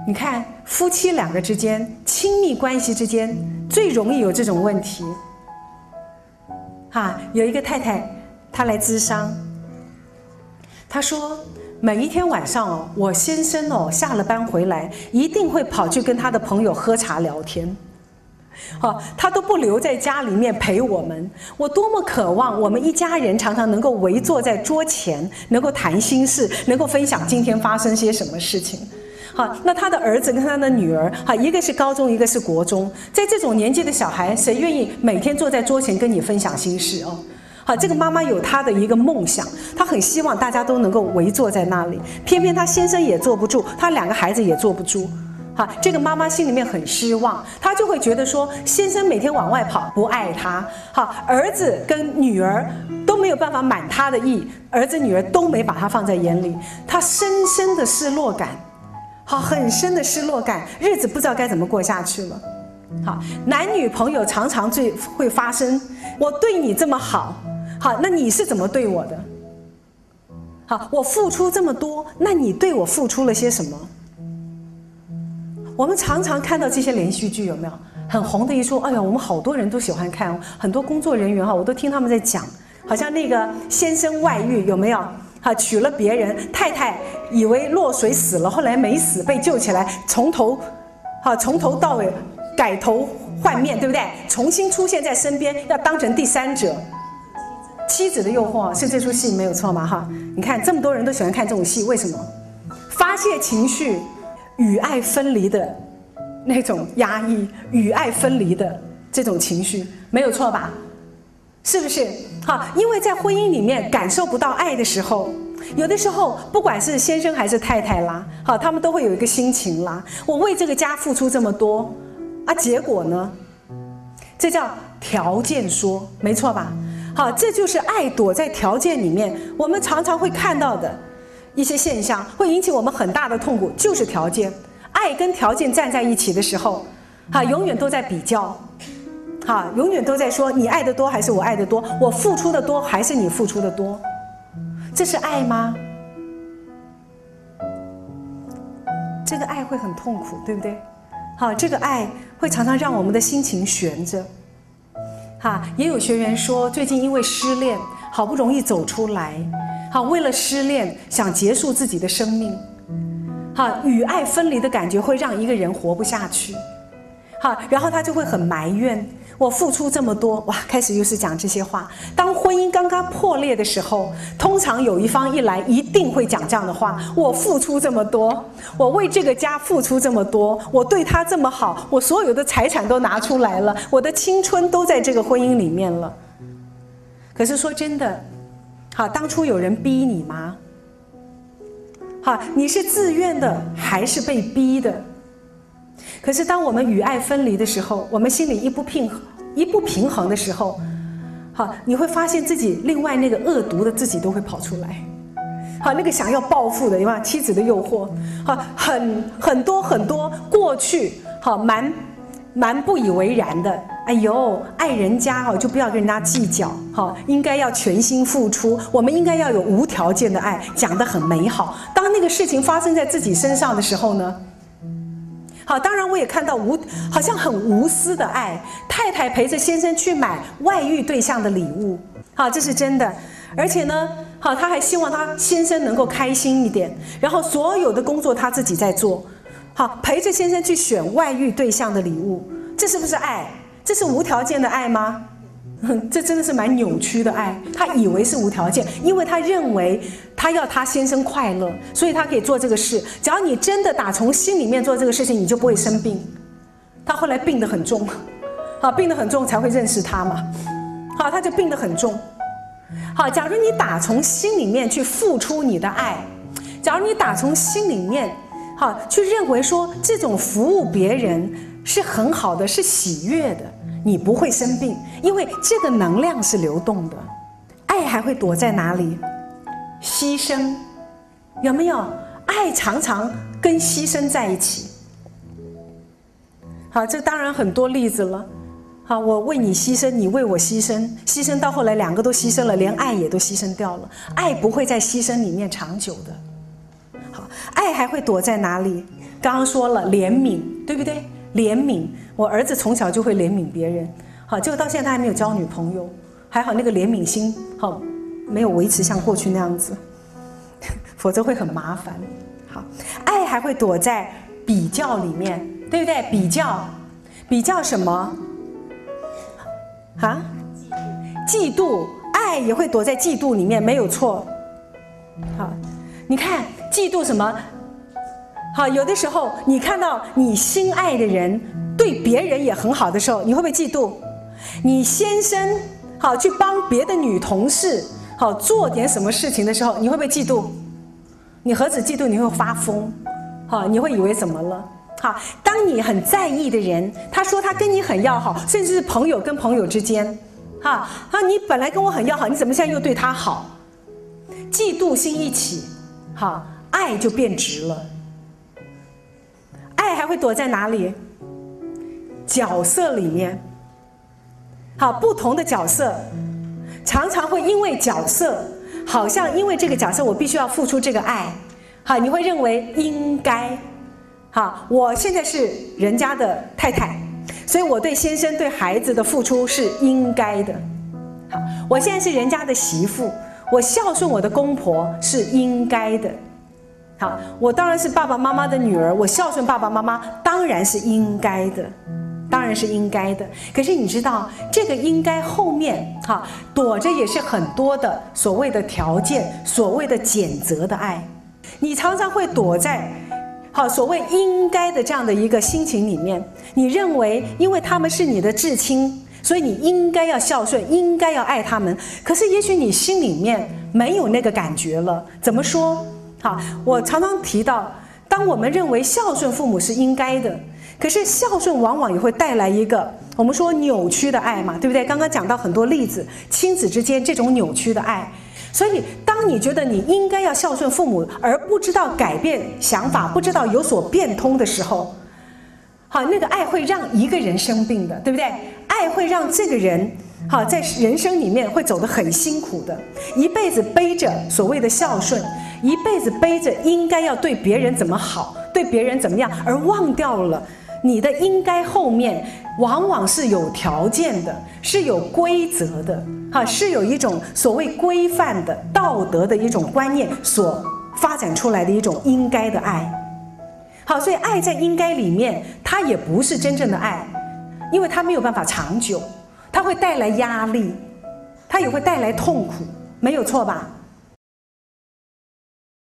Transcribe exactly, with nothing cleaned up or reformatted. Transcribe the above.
你看，夫妻两个之间、亲密关系之间，最容易有这种问题。哈，有一个太太，她来咨商，她说，每一天晚上哦，我先生哦下了班回来，一定会跑去跟他的朋友喝茶聊天。好，他都不留在家里面陪我们。我多么渴望我们一家人常常能够围坐在桌前，能够谈心事，能够分享今天发生些什么事情。好，那他的儿子跟他的女儿，好，一个是高中，一个是国中，在这种年纪的小孩，谁愿意每天坐在桌前跟你分享心事哦？好，这个妈妈有她的一个梦想，她很希望大家都能够围坐在那里，偏偏她先生也坐不住，她两个孩子也坐不住。好，这个妈妈心里面很失望，她就会觉得说，先生每天往外跑，不爱她。好，儿子跟女儿都没有办法满她的意，儿子女儿都没把她放在眼里，她深深的失落感，好，很深的失落感，日子不知道该怎么过下去了。好，男女朋友常常最会发生，我对你这么好，好，那你是怎么对我的？好，我付出这么多，那你对我付出了些什么？我们常常看到这些连续剧，有没有很红的一出？哎呀，我们好多人都喜欢看，很多工作人员哈，我都听他们在讲，好像那个先生外遇，有没有？哈，娶了别人，太太以为落水死了，后来没死，被救起来，从头，哈，从头到尾改头换面，对不对？重新出现在身边，要当成第三者。妻子的诱惑是这出戏没有错嘛？哈，你看这么多人都喜欢看这种戏，为什么？发泄情绪。与爱分离的那种压抑，与爱分离的这种情绪，没有错吧？是不是？好，因为在婚姻里面感受不到爱的时候，有的时候不管是先生还是太太啦，好，他们都会有一个心情啦。我为这个家付出这么多，啊，结果呢？这叫条件说，没错吧？好，这就是爱躲在条件里面，我们常常会看到的。一些现象会引起我们很大的痛苦，就是条件。爱跟条件站在一起的时候，哈，永远都在比较，哈，永远都在说你爱的多还是我爱的多，我付出的多还是你付出的多，这是爱吗？这个爱会很痛苦，对不对？好，这个爱会常常让我们的心情悬着。哈，也有学员说，最近因为失恋，好不容易走出来。好，为了失恋想结束自己的生命，好，与爱分离的感觉会让一个人活不下去，好，然后他就会很埋怨，我付出这么多，哇，开始又是讲这些话。当婚姻刚刚破裂的时候，通常有一方一来一定会讲这样的话，我付出这么多，我为这个家付出这么多，我对他这么好，我所有的财产都拿出来了，我的青春都在这个婚姻里面了。可是说真的，好，当初有人逼你吗？好，你是自愿的还是被逼的？可是当我们与爱分离的时候，我们心里一不平衡，一不平衡的时候，好，你会发现自己另外那个恶毒的自己都会跑出来。好，那个想要报复的，有没有妻子的诱惑？好，很很多很多过去好蛮蛮不以为然的。哎呦，爱人家哈就不要跟人家计较，哈，应该要全心付出，我们应该要有无条件的爱，讲得很美好。当那个事情发生在自己身上的时候呢？好，当然我也看到无好像很无私的爱，太太陪着先生去买外遇对象的礼物，好，这是真的。而且呢，好，他还希望他先生能够开心一点，然后所有的工作他自己在做，好，陪着先生去选外遇对象的礼物，这是不是爱？这是无条件的爱吗？这真的是蛮扭曲的爱。他以为是无条件，因为他认为他要他先生快乐，所以他可以做这个事。只要你真的打从心里面做这个事情，你就不会生病。他后来病得很重，好，病得很重才会认识他嘛。好，他就病得很重。好，假如你打从心里面去付出你的爱，假如你打从心里面，好，去认为说这种服务别人是很好的，是喜悦的，你不会生病，因为这个能量是流动的。爱还会躲在哪里？牺牲，有没有？爱常常跟牺牲在一起。好，这当然很多例子了。好，我为你牺牲，你为我牺牲，牺牲到后来两个都牺牲了，连爱也都牺牲掉了。爱不会在牺牲里面长久的。好，爱还会躲在哪里？ 刚刚说了怜悯，对不对？怜悯，我儿子从小就会怜悯别人，好，结果到现在他还没有交女朋友，还好那个怜悯心，好，没有维持像过去那样子，否则会很麻烦。好，爱还会躲在比较里面，对不对？比较，比较什么？啊？嫉妒，爱也会躲在嫉妒里面，没有错。好，你看嫉妒什么？好，有的时候你看到你心爱的人对别人也很好的时候，你会不会嫉妒？你先生好去帮别的女同事好做点什么事情的时候，你会不会嫉妒？你何止嫉妒，你会发疯，好，你会以为怎么了？好，当你很在意的人，他说他跟你很要好，甚至是朋友跟朋友之间，哈，啊，你本来跟我很要好，你怎么现在又对他好？嫉妒心一起，好，爱就变质了。爱还会躲在哪里？角色里面。好，不同的角色，常常会因为角色，好像因为这个角色我必须要付出这个爱，好，你会认为应该。好，我现在是人家的太太，所以我对先生对孩子的付出是应该的。好，我现在是人家的媳妇，我孝顺我的公婆是应该的。好，我当然是爸爸妈妈的女儿，我孝顺爸爸妈妈当然是应该的，当然是应该的。可是你知道，这个应该后面哈躲着也是很多的所谓的条件，所谓的谴责的爱。你常常会躲在好所谓应该的这样的一个心情里面，你认为因为他们是你的至亲，所以你应该要孝顺，应该要爱他们。可是也许你心里面没有那个感觉了。怎么说？好，我常常提到，当我们认为孝顺父母是应该的，可是孝顺往往也会带来一个我们说扭曲的爱嘛，对不对？刚刚讲到很多例子，亲子之间这种扭曲的爱。所以当你觉得你应该要孝顺父母，而不知道改变想法，不知道有所变通的时候，好，那个爱会让一个人生病的，对不对？爱会让这个人好在人生里面会走得很辛苦的，一辈子背着所谓的孝顺，一辈子背着应该要对别人怎么好，对别人怎么样，而忘掉了你的应该后面往往是有条件的，是有规则的，哈，是有一种所谓规范的道德的一种观念所发展出来的一种应该的爱。好，所以爱在应该里面，它也不是真正的爱，因为它没有办法长久，它会带来压力，它也会带来痛苦，没有错吧？